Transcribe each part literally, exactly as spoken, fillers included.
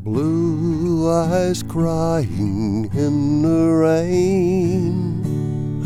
Blue eyes crying in the rain.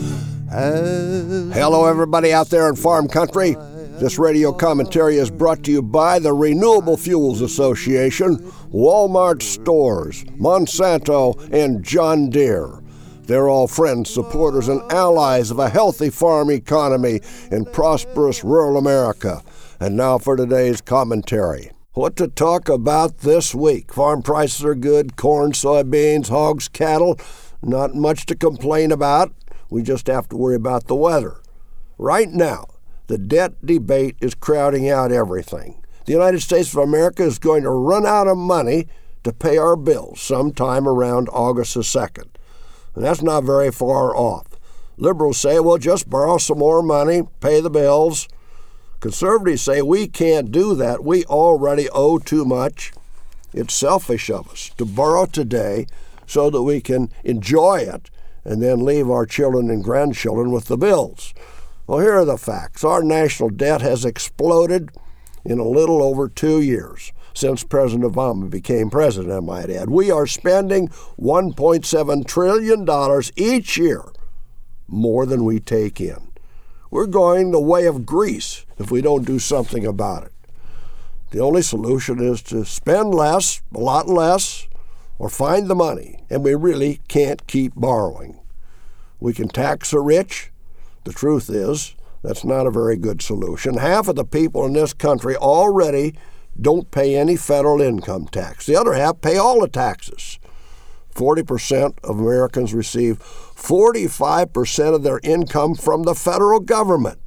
As Hello, everybody out there in farm country. This radio commentary is brought to you by the Renewable Fuels Association, Walmart Stores, Monsanto, and John Deere. They're all friends, supporters, and allies of a healthy farm economy in prosperous rural America. And now for today's commentary. What to talk about this week? Farm prices are good, corn, soybeans, hogs, cattle. Not much to complain about. We just have to worry about the weather. Right now, the debt debate is crowding out everything. The United States of America is going to run out of money to pay our bills sometime around August the second. And that's not very far off. Liberals say, well, just borrow some more money, pay the bills. Conservatives say we can't do that. We already owe too much. It's selfish of us to borrow today so that we can enjoy it and then leave our children and grandchildren with the bills. Well, here are the facts. Our national debt has exploded in a little over two years since President Obama became president, I might add. We are spending one point seven trillion dollars each year, more than we take in. We're going the way of Greece if we don't do something about it. The only solution is to spend less, a lot less, or find the money, and we really can't keep borrowing. We can tax the rich. The truth is, that's not a very good solution. Half of the people in this country already don't pay any federal income tax. The other half pay all the taxes. forty percent of Americans receive forty-five percent of their income from the federal government.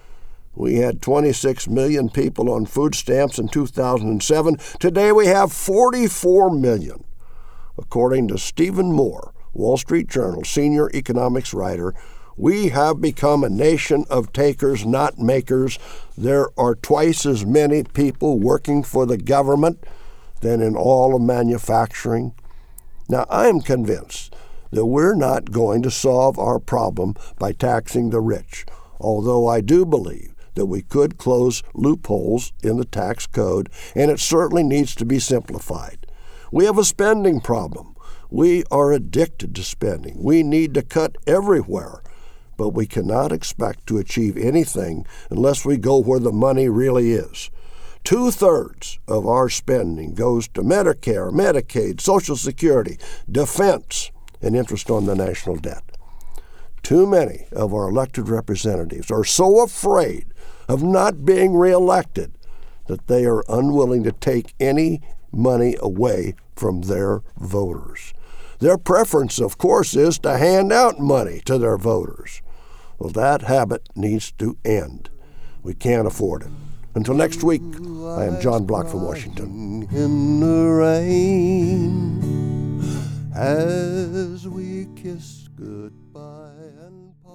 We had twenty-six million people on food stamps in two thousand seven. Today we have forty-four million. According to Stephen Moore, Wall Street Journal senior economics writer, we have become a nation of takers, not makers. There are twice as many people working for the government than in all of manufacturing. Now, I'm convinced that we're not going to solve our problem by taxing the rich, although I do believe that we could close loopholes in the tax code, and it certainly needs to be simplified. We have a spending problem. We are addicted to spending. We need to cut everywhere. But we cannot expect to achieve anything unless we go where the money really is. Two-thirds of our spending goes to Medicare, Medicaid, Social Security, defense, and interest on the national debt. Too many of our elected representatives are so afraid of not being reelected that they are unwilling to take any money away from their voters. Their preference, of course, is to hand out money to their voters. Well, that habit needs to end. We can't afford it. Until next week, I am John Block from Washington. In the rain, as we kiss goodbye and